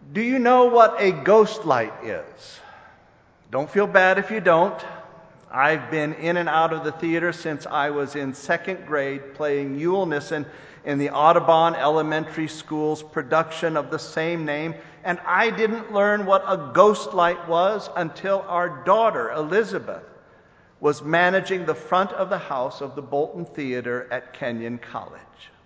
Do you know what a ghost light is? Don't feel bad if you don't. I've been in and out of the theater since I was in second grade playing Yule Nissen in the Audubon Elementary School's production of the same name, and I didn't learn what a ghost light was until our daughter, Elizabeth, was managing the front of the house of the Bolton Theater at Kenyon College.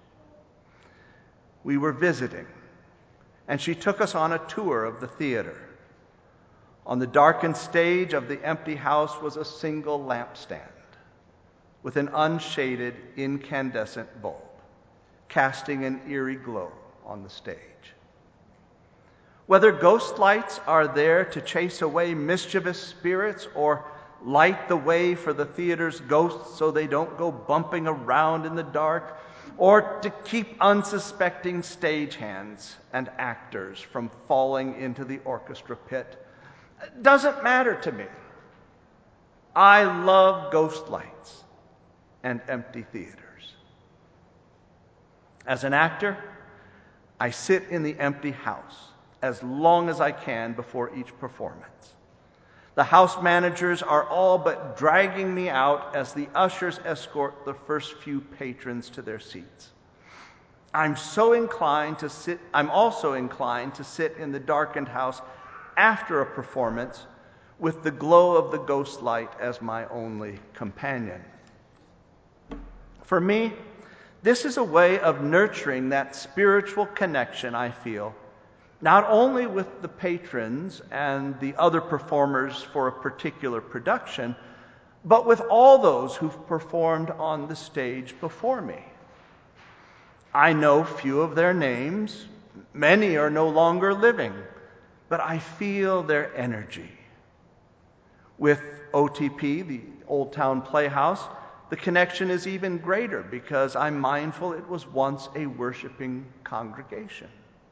We were visiting, and she took us on a tour of the theater. On the darkened stage of the empty house was a single lampstand with an unshaded incandescent bulb, casting an eerie glow on the stage. Whether ghost lights are there to chase away mischievous spirits or light the way for the theater's ghosts so they don't go bumping around in the dark, or to keep unsuspecting stagehands and actors from falling into the orchestra pit, doesn't matter to me. I love ghost lights and empty theaters. As an actor, I sit in the empty house as long as I can before each performance. The house managers are all but dragging me out as the ushers escort the first few patrons to their seats. I'm also inclined to sit in the darkened house after a performance with the glow of the ghost light as my only companion. For me, this is a way of nurturing that spiritual connection I feel, not only with the patrons and the other performers for a particular production, but with all those who've performed on the stage before me. I know few of their names, many are no longer living, but I feel their energy. With OTP, the Old Town Playhouse, the connection is even greater because I'm mindful it was once a worshiping congregation.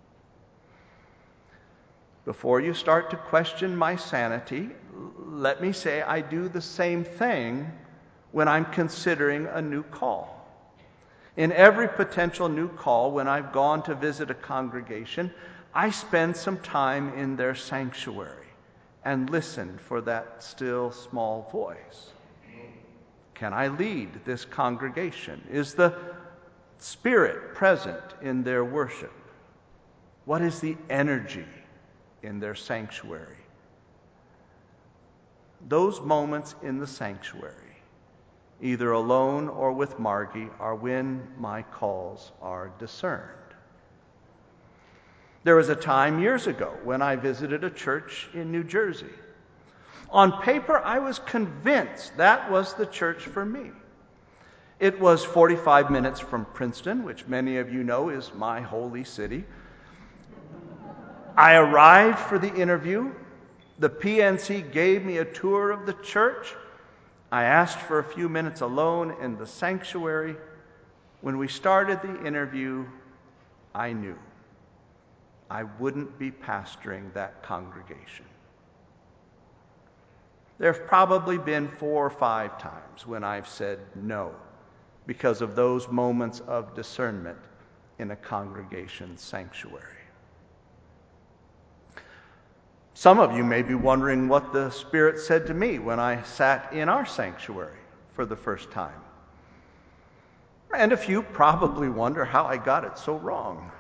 Before you start to question my sanity, let me say I do the same thing when I'm considering a new call. In every potential new call, when I've gone to visit a congregation, I spend some time in their sanctuary and listen for that still small voice. Can I lead this congregation? Is the Spirit present in their worship? What is the energy in their sanctuary? Those moments in the sanctuary, either alone or with Margie, are when my calls are discerned. There was a time years ago when I visited a church in New Jersey. On paper, I was convinced that was the church for me. It was 45 minutes from Princeton, which many of you know is my holy city. I arrived for the interview. The PNC gave me a tour of the church. I asked for a few minutes alone in the sanctuary. When we started the interview, I knew I wouldn't be pastoring that congregation. There have probably been 4 or 5 times when I've said no because of those moments of discernment in a congregation sanctuary. Some of you may be wondering what the Spirit said to me when I sat in our sanctuary for the first time. And a few probably wonder how I got it so wrong.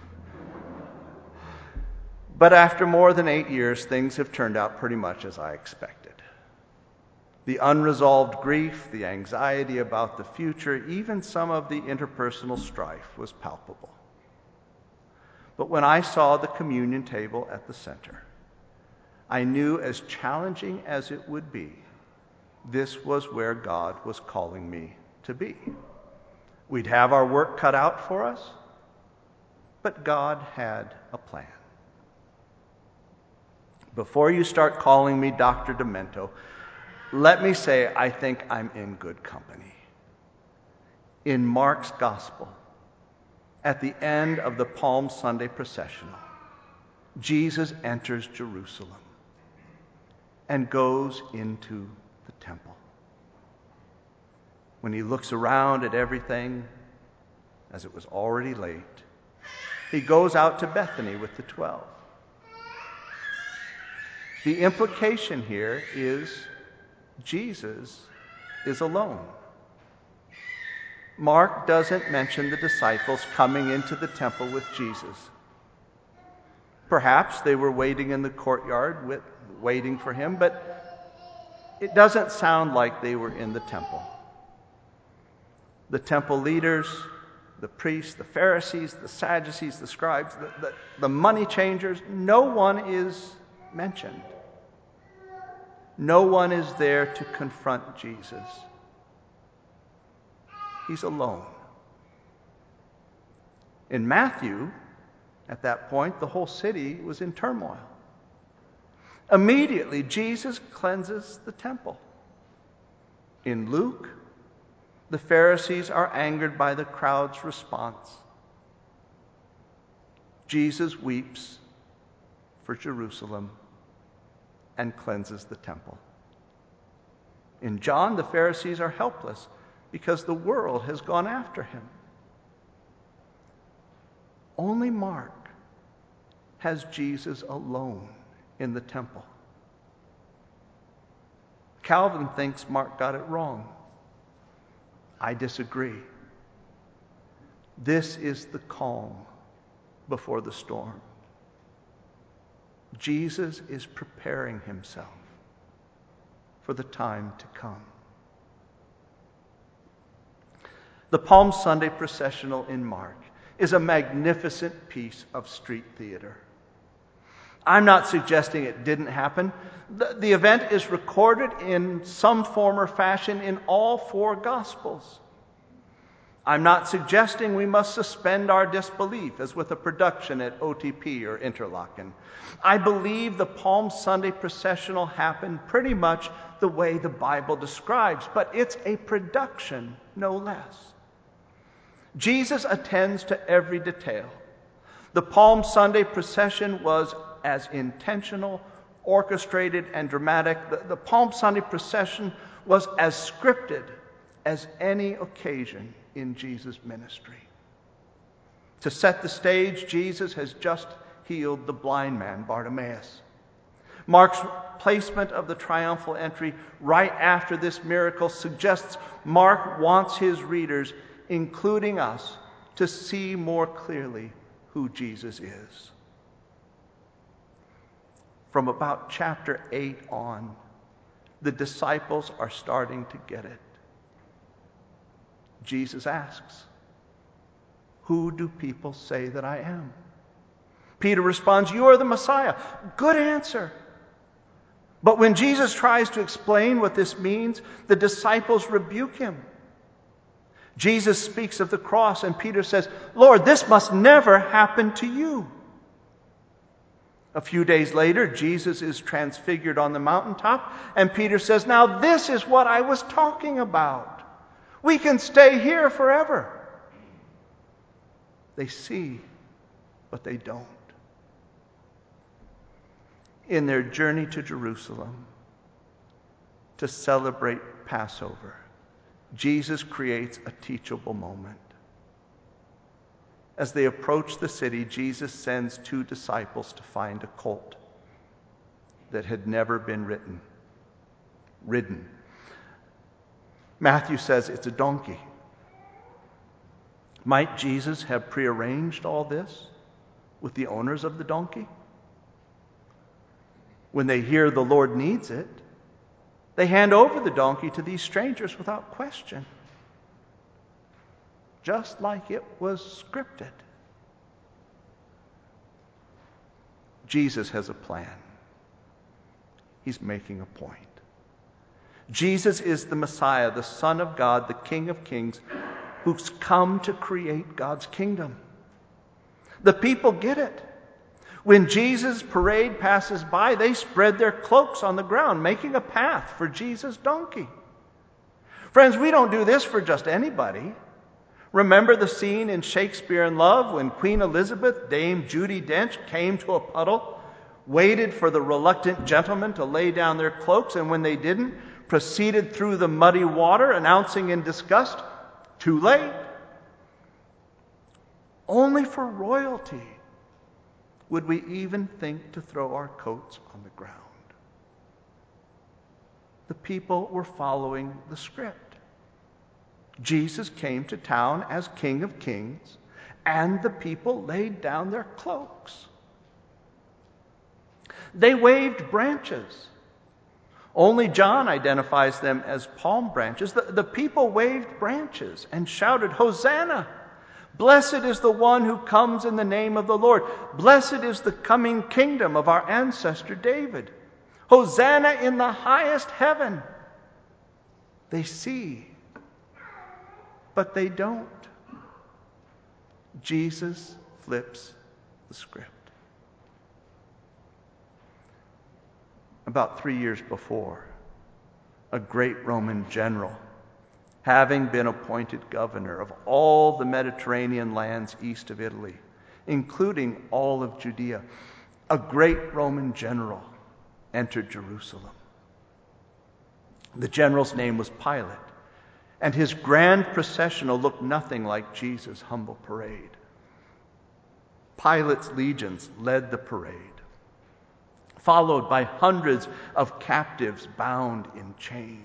But after more than 8 years, things have turned out pretty much as I expected. The unresolved grief, the anxiety about the future, even some of the interpersonal strife was palpable. But when I saw the communion table at the center, I knew, as challenging as it would be, this was where God was calling me to be. We'd have our work cut out for us, but God had a plan. Before you start calling me Dr. Demento, let me say I think I'm in good company. In Mark's Gospel, at the end of the Palm Sunday processional, Jesus enters Jerusalem and goes into the temple. When he looks around at everything, as it was already late, he goes out to Bethany with the 12. The implication here is Jesus is alone. Mark doesn't mention the disciples coming into the temple with Jesus. Perhaps they were waiting in the courtyard, waiting for him, but it doesn't sound like they were in the temple. The temple leaders, the priests, the Pharisees, the Sadducees, the scribes, the money changers, no one is mentioned. No one is there to confront Jesus. He's alone. In Matthew, at that point, the whole city was in turmoil. Immediately, Jesus cleanses the temple. In Luke, the Pharisees are angered by the crowd's response. Jesus weeps for Jerusalem and cleanses the temple. In John, the Pharisees are helpless because the world has gone after him. Only Mark has Jesus alone in the temple. Calvin thinks Mark got it wrong. I disagree. This is the calm before the storm. Jesus is preparing himself for the time to come. The Palm Sunday processional in Mark is a magnificent piece of street theater. I'm not suggesting it didn't happen. The event is recorded in some form or fashion in all four Gospels. I'm not suggesting we must suspend our disbelief as with a production at OTP or Interlaken. I believe the Palm Sunday processional happened pretty much the way the Bible describes, but it's a production, no less. Jesus attends to every detail. The Palm Sunday procession was as intentional, orchestrated, and dramatic. The Palm Sunday procession was as scripted as any occasion in Jesus' ministry. To set the stage, Jesus has just healed the blind man, Bartimaeus. Mark's placement of the triumphal entry right after this miracle suggests Mark wants his readers, including us, to see more clearly who Jesus is. From about chapter 8 on, the disciples are starting to get it. Jesus asks, "Who do people say that I am?" Peter responds, "You are the Messiah." Good answer. But when Jesus tries to explain what this means, the disciples rebuke him. Jesus speaks of the cross, and Peter says, "Lord, this must never happen to you." A few days later, Jesus is transfigured on the mountaintop, and Peter says, "Now this is what I was talking about. We can stay here forever." They see, but they don't. In their journey to Jerusalem to celebrate Passover, Jesus creates a teachable moment. As they approach the city, Jesus sends 2 disciples to find a colt that had never been ridden. Matthew says it's a donkey. Might Jesus have prearranged all this with the owners of the donkey? When they hear the Lord needs it, they hand over the donkey to these strangers without question, just like it was scripted. Jesus has a plan. He's making a point. Jesus is the Messiah, the Son of God, the King of Kings, who's come to create God's kingdom. The people get it. When Jesus' parade passes by, they spread their cloaks on the ground, making a path for Jesus' donkey. Friends, we don't do this for just anybody. Remember the scene in Shakespeare in Love when Queen Elizabeth, Dame Judi Dench, came to a puddle, waited for the reluctant gentlemen to lay down their cloaks, and when they didn't, proceeded through the muddy water, announcing in disgust, "Too late." Only for royalty would we even think to throw our coats on the ground. the people were following the script. Jesus came to town as King of Kings, and the people laid down their cloaks. They waved branches. Only John identifies them as palm branches. The people waved branches and shouted, "Hosanna! Blessed is the one who comes in the name of the Lord. Blessed is the coming kingdom of our ancestor David. Hosanna in the highest heaven." They see, but they don't. Jesus flips the script. About 3 years before, a great Roman general, having been appointed governor of all the Mediterranean lands east of Italy, including all of Judea, a great Roman general entered Jerusalem. The general's name was Pilate, and his grand processional looked nothing like Jesus' humble parade. Pilate's legions led the parade, followed by hundreds of captives bound in chains.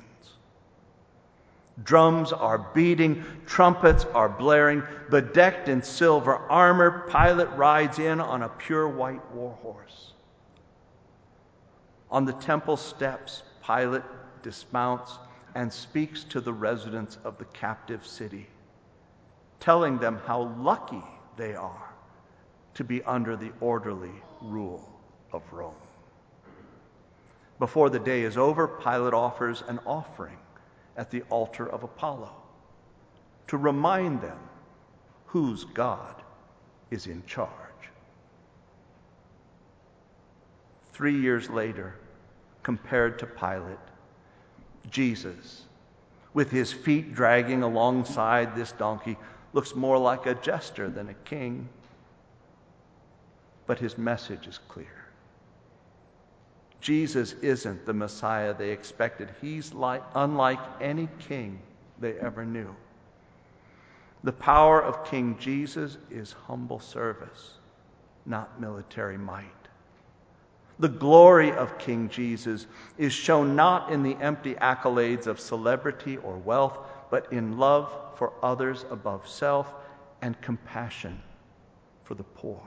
Drums are beating, trumpets are blaring, bedecked in silver armor, Pilate rides in on a pure white war horse. On the temple steps, Pilate dismounts and speaks to the residents of the captive city, telling them how lucky they are to be under the orderly rule of Rome. Before the day is over, Pilate offers an offering at the altar of Apollo to remind them whose God is in charge. 3 years later, compared to Pilate, Jesus, with his feet dragging alongside this donkey, looks more like a jester than a king. But his message is clear. Jesus isn't the Messiah they expected. He's unlike any king they ever knew. The power of King Jesus is humble service, not military might. The glory of King Jesus is shown not in the empty accolades of celebrity or wealth, but in love for others above self and compassion for the poor.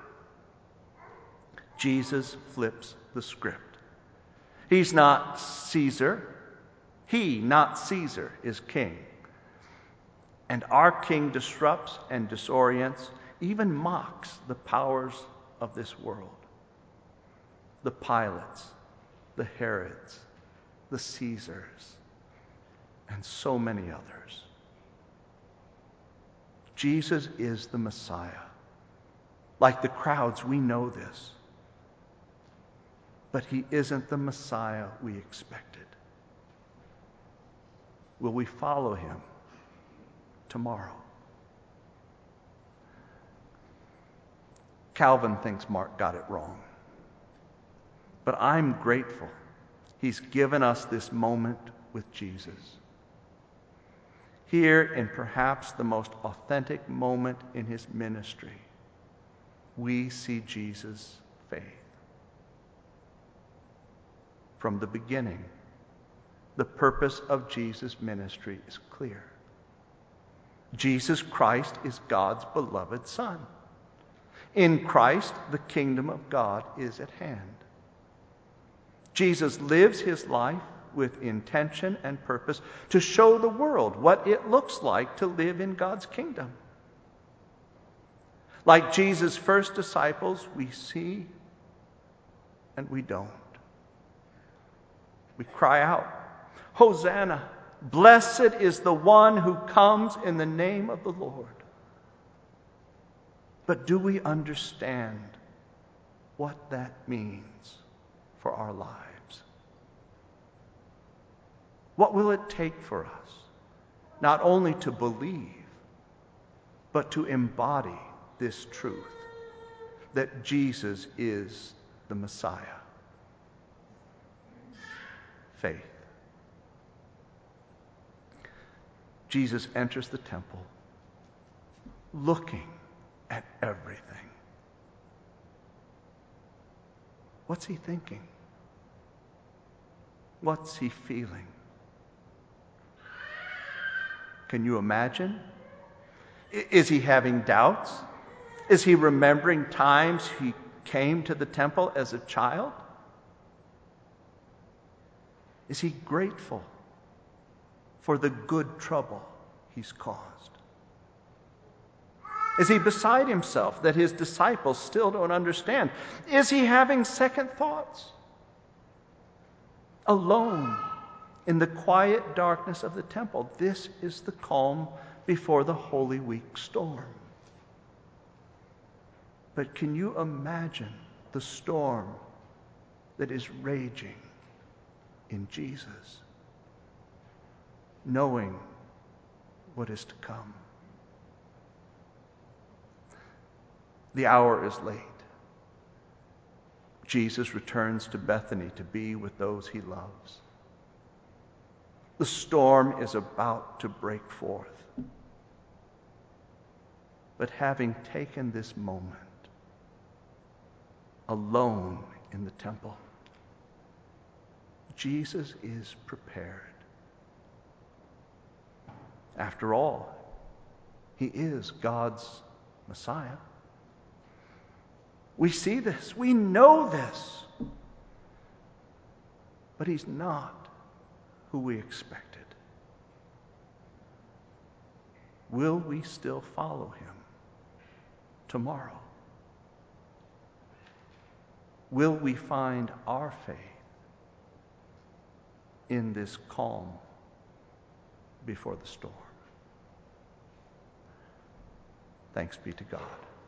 Jesus flips the script. He's not Caesar. He, not Caesar, is king. And our king disrupts and disorients, even mocks the powers of this world. The Pilates, the Herods, the Caesars, and so many others. Jesus is the Messiah. Like the crowds, we know this. But he isn't the Messiah we expected. Will we follow him tomorrow? Calvin thinks Mark got it wrong. But I'm grateful he's given us this moment with Jesus. Here, in perhaps the most authentic moment in his ministry, we see Jesus' faith. From the beginning, the purpose of Jesus' ministry is clear. Jesus Christ is God's beloved Son. In Christ, the kingdom of God is at hand. Jesus lives his life with intention and purpose to show the world what it looks like to live in God's kingdom. Like Jesus' first disciples, we see and we don't. We cry out, "Hosanna! Blessed is the one who comes in the name of the Lord." But do we understand what that means for our lives? What will it take for us, not only to believe, but to embody this truth, that Jesus is the Messiah? Faith. Jesus enters the temple looking at everything. What's he thinking? What's he feeling? Can you imagine? Is he having doubts? Is he remembering times he came to the temple as a child? Is he grateful for the good trouble he's caused? Is he beside himself that his disciples still don't understand? Is he having second thoughts? Alone in the quiet darkness of the temple, this is the calm before the Holy Week storm. But can you imagine the storm that is raging in Jesus, knowing what is to come? The hour is late. Jesus returns to Bethany to be with those he loves. The storm is about to break forth. But having taken this moment alone in the temple, Jesus is prepared. After all, he is God's Messiah. We see this. We know this. But he's not who we expected. Will we still follow him tomorrow? Will we find our faith in this calm before the storm? Thanks be to God.